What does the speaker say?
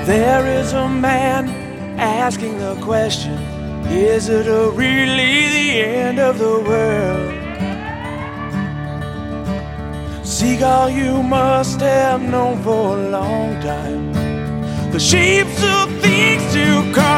There is a man asking the question, is it really the end of the world? Seagull, you must have known for a long time the shapes of things to come.